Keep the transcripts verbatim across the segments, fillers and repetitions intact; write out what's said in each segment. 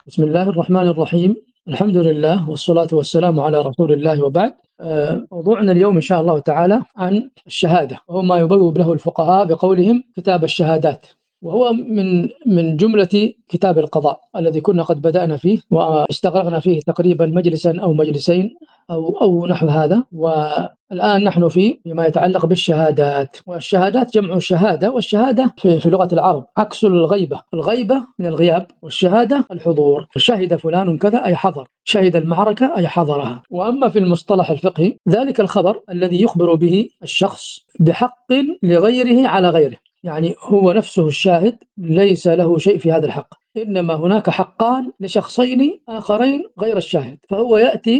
بسم الله الرحمن الرحيم. الحمد لله والصلاة والسلام على رسول الله، وبعد. آه، موضوعنا اليوم إن شاء الله تعالى عن الشهادة، وهو ما يبوب له الفقهاء بقولهم كتاب الشهادات، وهو من من جملة كتاب القضاء الذي كنا قد بدأنا فيه واستغرقنا فيه تقريبا مجلسا أو مجلسين أو أو نحو هذا. والآن نحن في فيما يتعلق بالشهادات. والشهادات جمع شهادة، والشهادة في, في لغة العرب عكس الغيبة. الغيبة من الغياب، والشهادة الحضور. شهد فلان كذا أي حضر، شهد المعركة أي حضرها. وأما في المصطلح الفقهي ذلك الخبر الذي يخبر به الشخص بحق لغيره على غيره، يعني هو نفسه الشاهد ليس له شيء في هذا الحق، إنما هناك حقان لشخصين آخرين غير الشاهد، فهو يأتي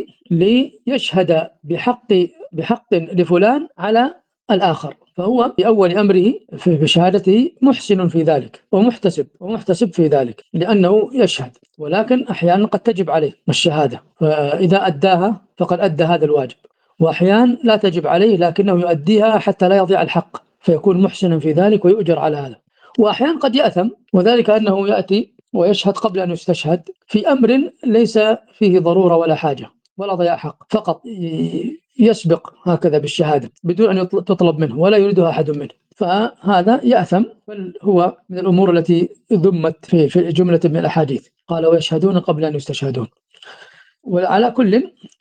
ليشهد بحق بحق لفلان على الآخر، فهو بأول أمره في بشهادته محسن في ذلك ومحتسب ومحتسب في ذلك لأنه يشهد. ولكن أحيانا قد تجب عليه الشهادة، فإذا أداها فقد أدى هذا الواجب، وأحيانا لا تجب عليه لكنه يؤديها حتى لا يضيع الحق فيكون محسنا في ذلك ويؤجر على هذا. وأحيانا قد يأثم، وذلك أنه يأتي ويشهد قبل أن يستشهد في أمر ليس فيه ضرورة ولا حاجة ولا ضياع حق، فقط يسبق هكذا بالشهادة بدون أن تطلب منه ولا يريدها أحد منه، فهذا يأثم. بل هو من الأمور التي ذمت في في جملة من الأحاديث، قال ويشهدون قبل أن يستشهدون. وعلى كل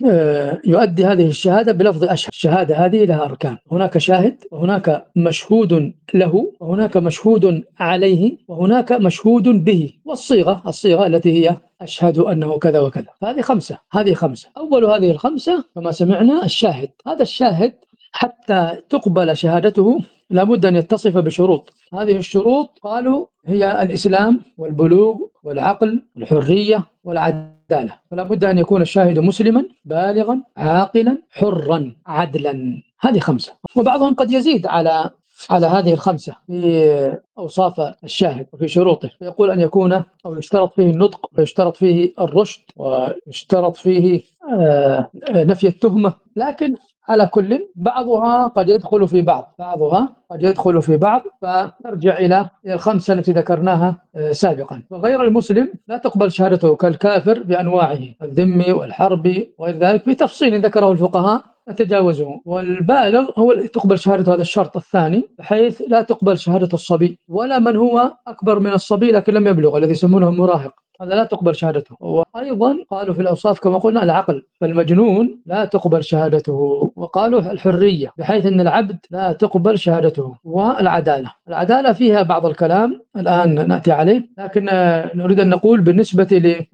يؤدي هذه الشهادة بلفظ أشهد. الشهادة هذه لها أركان، هناك شاهد، وهناك مشهود له، وهناك مشهود عليه، وهناك مشهود به، والصيغة الصيغة التي هي أشهد أنه كذا وكذا. هذه خمسة هذه خمسة أول هذه الخمسة كما سمعنا الشاهد. هذا الشاهد حتى تقبل شهادته لابد أن يتصف بشروط. هذه الشروط قالوا هي الإسلام والبلوغ والعقل والحرية والعدالة، فلا بد أن يكون الشاهد مسلما بالغا عاقلا حرا عدلا. هذه خمسة، وبعضهم قد يزيد على على هذه الخمسة في أوصاف الشاهد وفي شروطه، يقول أن يكون أو يشترط فيه النطق، ويشترط فيه الرشد، ويشترط فيه آه نفي التهمة. لكن على كل بعضها قد يدخل في بعض بعضها قد يدخل في بعض فنرجع إلى الخمسة التي ذكرناها سابقا. وغير المسلم لا تقبل شهادته كالكافر بأنواعه، الذمي والحربي وغير ذلك بتفصيل ذكره الفقهاء نتجاوزه. والبالغ هو الذي تقبل شهادته، هذا الشرط الثاني، بحيث لا تقبل شهادة الصبي ولا من هو أكبر من الصبي لكن لم يبلغ، الذي يسمونه مراهق، هذا لا تقبل شهادته. وأيضا قالوا في الأوصاف كما قلنا العقل، فالمجنون لا تقبل شهادته. وقالوا الحرية بحيث أن العبد لا تقبل شهادته. والعدالة العدالة فيها بعض الكلام الآن نأتي عليه، لكن نريد أن نقول بالنسبة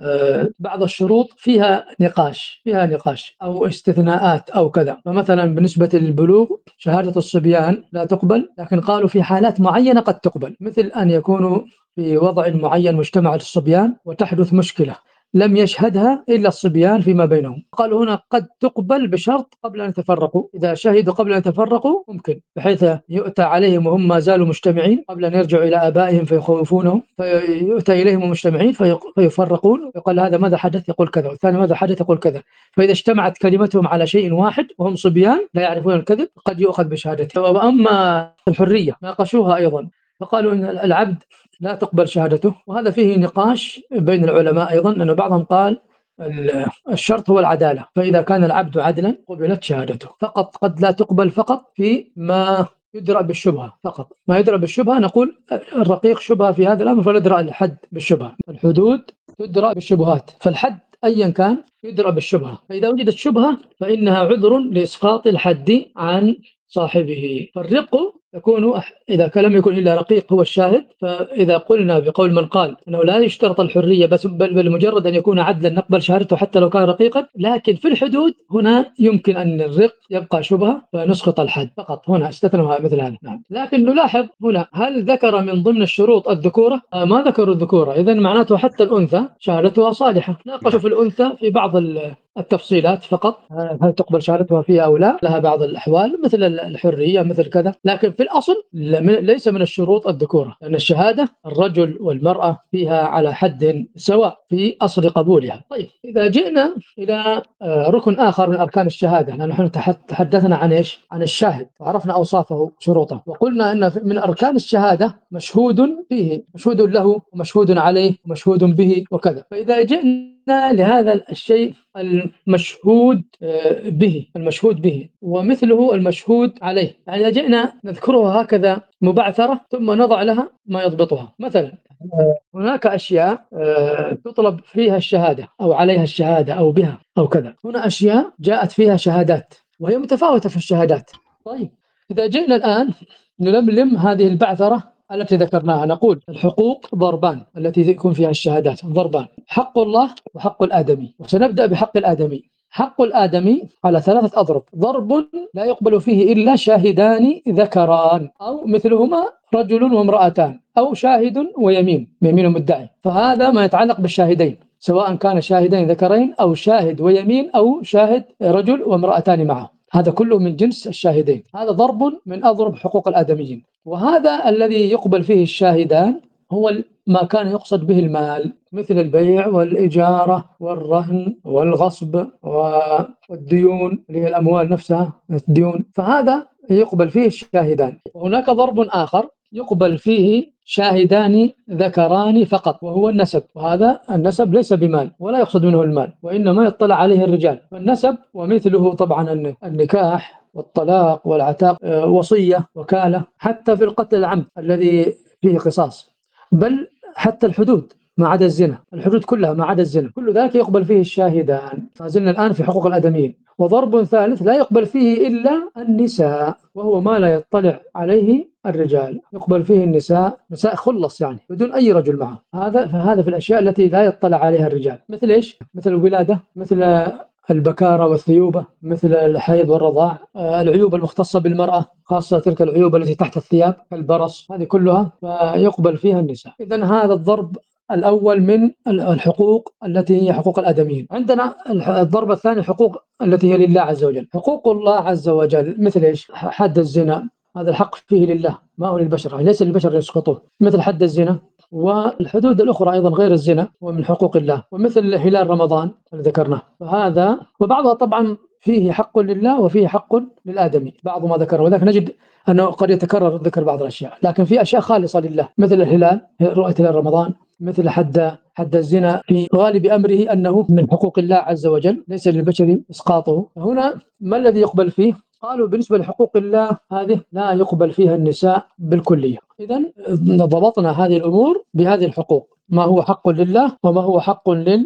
لبعض الشروط فيها نقاش فيها نقاش أو استثناءات أو كذا. فمثلا بالنسبة للبلوغ شهادة الصبيان لا تقبل، لكن قالوا في حالات معينة قد تقبل، مثل أن يكونوا في وضع معين مجتمع الصبيان وتحدث مشكلة لم يشهدها إلا الصبيان فيما بينهم، قالوا هنا قد تقبل بشرط قبل أن يتفرقوا. إذا شهدوا قبل أن يتفرقوا ممكن، بحيث يؤتى عليهم وهم ما زالوا مجتمعين قبل أن يرجعوا إلى آبائهم فيخوفونهم، فيؤتى إليهم مجتمعين فيفرقون، ويقال هذا ماذا حدث يقول كذا، والثاني ماذا حدث يقول كذا. فإذا اجتمعت كلمتهم على شيء واحد وهم صبيان لا يعرفون الكذب قد يؤخذ بشهادته. وأما الحرية ناقشوها أيضا، فقالوا إن العبد لا تقبل شهادته، وهذا فيه نقاش بين العلماء أيضا، أن بعضهم قال الشرط هو العدالة، فإذا كان العبد عدلا قبلت شهادته. فقط قد لا تقبل فقط في ما يدرى بالشبهة، فقط ما يدرى بالشبهة نقول الرقيق شبهة في هذا الأمر فندرى الحد بالشبهة. الحدود تدرى بالشبهات، فالحد أيا كان يدرى بالشبهة، فإذا وجدت شبهة فإنها عذر لإسقاط الحد عن صاحبه. فالرق يكون إذا لم يكن إلا رقيق هو الشاهد، فإذا قلنا بقول من قال أنه لا يشترط الحرية بس بل بمجرد أن يكون عدلا نقبل شهادته حتى لو كان رقيقا، لكن في الحدود هنا يمكن أن الرق يبقى شبهة فنسقط الحد فقط، هنا استثنوا مثل هذا. نعم. لكن نلاحظ هنا هل ذكر من ضمن الشروط الذكورة؟ آه ما ذكروا الذكورة، إذن معناته حتى الأنثى شهادتها صالحة. ناقشوا في الأنثى في بعض التفصيلات فقط، هل تقبل شهادتها فيها أو لا، لها بعض الأحوال مثل الحرية مثل كذا، لكن في في الأصل ليس من الشروط الذكورة، لأن الشهادة الرجل والمرأة فيها على حد سواء في أصل قبولها. طيب إذا جئنا إلى ركن آخر من أركان الشهادة، لأن نحن تحدثنا عن إيش؟ عن الشاهد وعرفنا أوصافه شروطه، وقلنا أن من أركان الشهادة مشهود فيه، مشهود له ومشهود عليه ومشهود به وكذا. فإذا جئنا لهذا الشيء المشهود به المشهود به ومثله المشهود عليه، يعني إذا جئنا نذكرها هكذا مبعثرة ثم نضع لها ما يضبطها. مثلا هناك أشياء تطلب فيها الشهادة أو عليها الشهادة أو بها أو كذا، هنا أشياء جاءت فيها شهادات وهي متفاوتة في الشهادات. طيب إذا جئنا الآن نلملم هذه البعثرة التي ذكرناها، نقول الحقوق ضربان التي يكون فيها الشهادات ضربان: حق الله وحق الآدمي. وسنبدأ بحق الآدمي. حق الآدمي على ثلاثة أضرب: ضرب لا يقبل فيه إلا شاهدان ذكران، أو مثلهما رجل وامرأتان، أو شاهد ويمين يمين مدعي. فهذا ما يتعلق بالشاهدين، سواء كان شاهدين ذكرين أو شاهد ويمين أو شاهد رجل وامرأتان معه، هذا كله من جنس الشاهدين. هذا ضرب من أضرب حقوق الآدميين. وهذا الذي يقبل فيه الشاهدان هو ما كان يقصد به المال، مثل البيع والإجارة والرهن والغصب والديون اللي هي الأموال نفسها الديون، فهذا يقبل فيه الشاهدان. وهناك ضرب آخر يقبل فيه شاهدان ذكران فقط، وهو النسب. وهذا النسب ليس بمال ولا يقصد منه المال، وإنما يطلع عليه الرجال. فالنسب ومثله طبعا النكاح والطلاق والعتاق، وصية، وكالة، حتى في القتل العمد الذي فيه قصاص، بل حتى الحدود ما عدا الزنا، الحدود كلها ما عدا الزنا، كل ذلك يقبل فيه الشاهدان. فزلنا الآن في حقوق الآدميين. وضرب ثالث لا يقبل فيه إلا النساء، وهو ما لا يطلع عليه الرجال، يقبل فيه النساء، نساء خلص يعني بدون أي رجل معه. هذا فهذا في الأشياء التي لا يطلع عليها الرجال، مثل إيش؟ مثل الولادة، مثل البكارة والثيوبة، مثل الحيض والرضاع، العيوب المختصة بالمرأة، خاصة تلك العيوب التي تحت الثياب كالبرص، هذه كلها يقبل فيها النساء. إذن هذا الضرب الأول من الحقوق التي هي حقوق الآدميين. عندنا الضرب الثاني الحقوق التي هي لله عز وجل. حقوق الله عز وجل مثل إيش؟ حد الزنا، هذا الحق فيه لله ما هو للبشر، ليس للبشر يسقطوه، مثل حد الزنا. والحدود الأخرى أيضا غير الزنا ومن حقوق الله، ومثل هلال رمضان اللي ذكرناه. فهذا وبعضها طبعا فيه حق لله وفيه حق للآدمي، بعض ما ذكره، وذلك نجد أنه قد يتكرر ذكر بعض الأشياء، لكن في أشياء خالصة لله، مثل الهلال، رؤية هلال رمضان، مثل حد حد الزنا في غالب أمره أنه من حقوق الله عز وجل، ليس للبشر إسقاطه. هنا ما الذي يقبل فيه؟ قالوا بالنسبة لحقوق الله هذه لا يقبل فيها النساء بالكلية. إذن ضبطنا هذه الأمور بهذه الحقوق، ما هو حق لله وما هو حق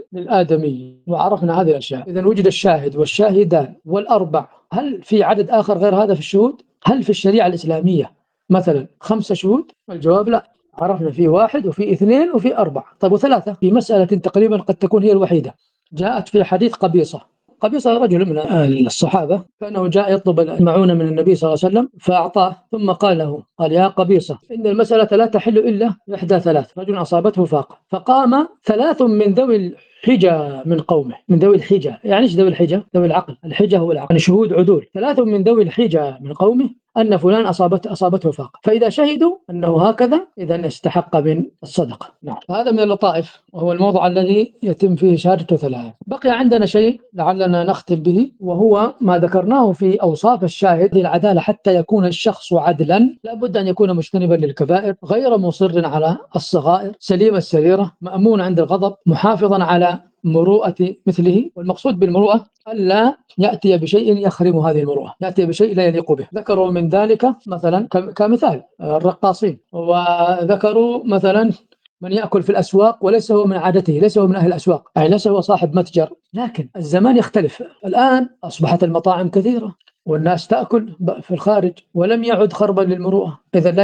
للآدمي، وعرفنا هذه الأشياء. إذن وجد الشاهد والشاهدان والأربع. هل في عدد آخر غير هذا في الشهود؟ هل في الشريعة الإسلامية مثلا خمسة شهود؟ الجواب لا، عرفنا في واحد وفي اثنين وفي أربعة. طيب وثلاثة في مسألة تقريبا قد تكون هي الوحيدة، جاءت في حديث قبيصة. قبيصة رجل من الصحابة كأنه جاء يطلب المعونة من النبي صلى الله عليه وسلم فأعطاه، ثم قال له، قال: يا قبيصة، إن المسألة لا تحل إلا إحدى ثلاث: رجل أصابته فاقة، فقام ثلاث من ذوي الحجة من قومه. من ذوي الحجة يعني إيش ذوي الحجة؟ ذوي العقل، الحجة هو العقل، يعني شهود عدول. ثلاث من ذوي الحجة من قومه أن فلان أصابته أصابته فاقة، فإذا شهدوا أنه هكذا إذا استحق من الصدقة. نعم، هذا من اللطائف، وهو الموضوع الذي يتم فيه شهادة ثلاثة. بقي عندنا شيء لعلنا نختم به، وهو ما ذكرناه في أوصاف الشاهد للعدالة. حتى يكون الشخص عدلا لابد أن يكون مجتنبا للكبائر، غير مصر على الصغائر، سليم السريرة، مأمون عند الغضب، محافظا على مروءة مثله. والمقصود بالمروءة ألا يأتي بشيء يخرم هذه المروءة، يأتي بشيء لا يليق به. ذكروا من ذلك مثلا كمثال الرقاصين، وذكروا مثلا من يأكل في الأسواق وليس هو من عادته، ليس هو من أهل الأسواق، يعني ليس هو صاحب متجر. لكن الزمان يختلف، الآن أصبحت المطاعم كثيرة والناس تأكل في الخارج، ولم يعد خربا للمروءة. إذا لا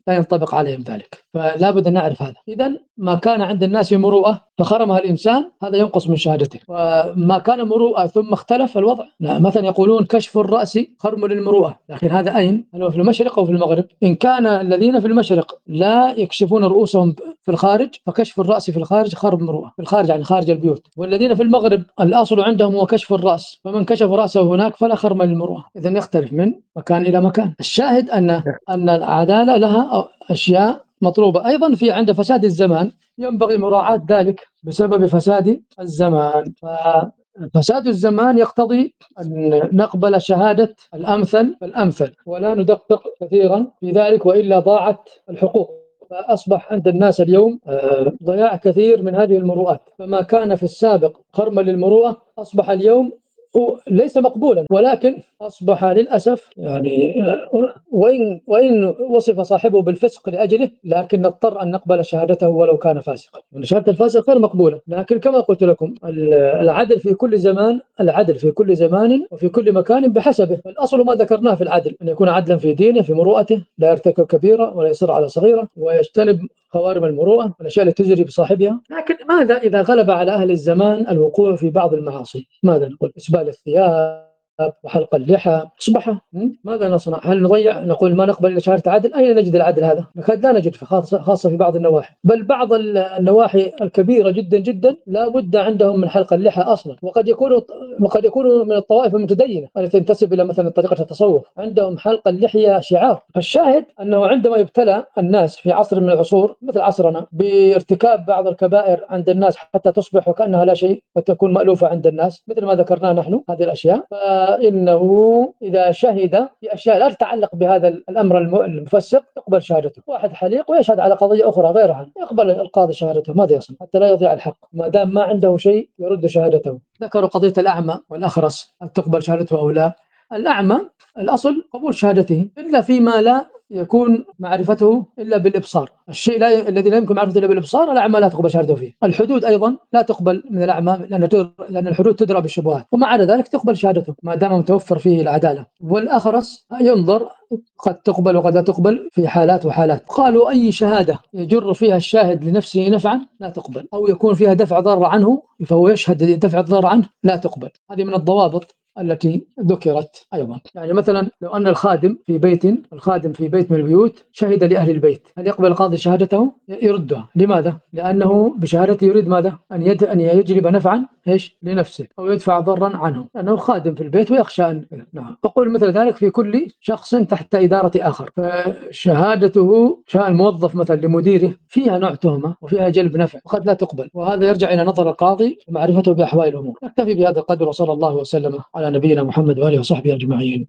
لا ينطبق عليهم ذلك، فلا بد أن نعرف هذا. إذن ما كان عند الناس مروءة فخرمها الإنسان هذا ينقص من شهادته، وما كان مروءة ثم اختلف الوضع. لا، مثلا يقولون كشف الرأس خرم للمروءة، لكن هذا أين؟ هل هو في المشرق أو في المغرب؟ إن كان الذين في المشرق لا يكشفون رؤوسهم في الخارج فكشف الرأس في الخارج خرم مروءة، في الخارج يعني خارج البيوت. والذين في المغرب الأصل عندهم هو كشف الرأس، فمن كشف رأسه هناك فلا خرم للمروءة. إذن يختلف من مكان إلى مكان. الشاهد أن أن العدالة لها أشياء مطلوبة. أيضا في عند فساد الزمان ينبغي مراعاة ذلك بسبب فساد الزمان. ففساد الزمان يقتضي أن نقبل شهادة الأمثل فالأمثل ولا ندقق كثيرا في ذلك، وإلا ضاعت الحقوق. فأصبح عند الناس اليوم ضياع كثير من هذه المروءات. فما كان في السابق خرما للمروءة أصبح اليوم ليس مقبولا، ولكن أصبح للأسف يعني وإن وإن وصف صاحبه بالفسق لأجله، لكن نضطر أن نقبل شهادته ولو كان فاسقا. شهادة الفاسق غير مقبولة. لكن كما قلت لكم العدل في كل زمان، العدل في كل زمان وفي كل مكان بحسبه. الأصل ما ذكرناه في العدل أن يكون عدلا في دينه، في مروءته، لا يرتكب كبيرة ولا يصر على صغيرة ويجتنب خوارم المروءة والأشياء التي تجري بصاحبها. لكن ماذا إذا غلب على أهل الزمان الوقوع في بعض المعاصي؟ ماذا نقول؟ إسبال الثياب وحلق اللحى أصبح ماذا نصنع؟ هل نضيع نقول ما نقبل إلا شهادة عدل؟ أين نجد العدل هذا؟ نكاد لا نجد، خاصة, خاصة في بعض النواحي. بل بعض النواحي الكبيرة جدا جدا لا بد عندهم من حلق اللحى أصلا، وقد يكونوا وقد يكونوا من الطوائف المتدينة التي تنتسب إلى مثلا طريقة التصوف، عندهم حلق اللحية شعار. فالشاهد أنه عندما يبتلى الناس في عصر من العصور مثل عصرنا بارتكاب بعض الكبائر عند الناس حتى تصبح وكأنها لا شيء وتكون مألوفة عند الناس مثل ما ذكرنا نحن هذه الأشياء، فإنه إذا شهد في أشياء لا تتعلق بهذا الأمر المفسق يقبل شهادته. واحد حليق ويشهد على قضية أخرى غيرها يقبل القاضي شهادته، ماذا يصنع حتى لا يضيع الحق ما دام ما عنده شيء يرد شهادته. ذكروا قضية الأعمى والأخرس هل تقبل شهادته أو لا. الأعمى الأصل قبول شهادته إلا فيما لا يكون معرفته إلا بالإبصار. الشيء لا الذي لا يمكن معرفته إلا بالإبصار الأعمى لا تقبل شهادته فيه. الحدود أيضا لا تقبل من الأعمى لأن لأن الحدود تدرى بالشبهات، وما عدا ذلك تقبل شهادته ما دام متوفر فيه العدالة. والأخرس ينظر قد تقبل وقد لا تقبل في حالات وحالات. قالوا أي شهادة يجر فيها الشاهد لنفسه نفعا لا تقبل، أو يكون فيها دفع ضار عنه فهو يشهد دفع الضار عنه لا تقبل. هذه من الضوابط التي ذكرت أيضا. يعني مثلا لو أن الخادم في بيت الخادم في بيت من البيوت شهد لأهل البيت، هل يقبل القاضي شهادته؟ يردها. لماذا؟ لأنه بشهادته يريد ماذا؟ أن يد أن يجلب نفعا إيش لنفسه أو يدفع ضرا عنه، لأنه خادم في البيت ويخشى أن نعم. فقل مثل ذلك في كل شخص تحت إدارة آخر، فشهادته شأن موظف مثلا لمديره فيها نوع تهمة وفيها جلب نفع وقد لا تقبل، وهذا يرجع إلى نظر القاضي ومعرفته بأحوال الأمور. نكتفي بهذا القدر وصلى الله وسلم على نبينا محمد وآله وصحبه أجمعين.